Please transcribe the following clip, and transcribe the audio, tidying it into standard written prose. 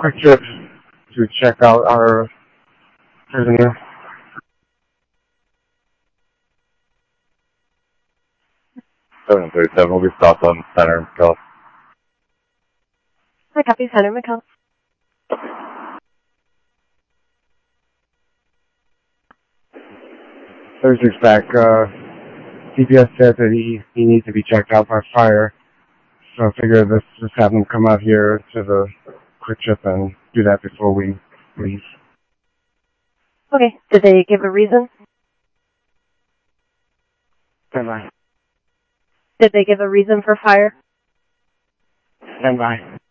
quick trip to check out our prisoner. Seven 37 will be stopped on Center McCall. Hi, copy Center McCall. Thursday's back. CPS said that he needs to be checked out by fire. So I figured let's just have him come out here to the quick trip and do that before we leave. Okay. Did they give a reason? Stand by. Did they give a reason for fire? Stand by.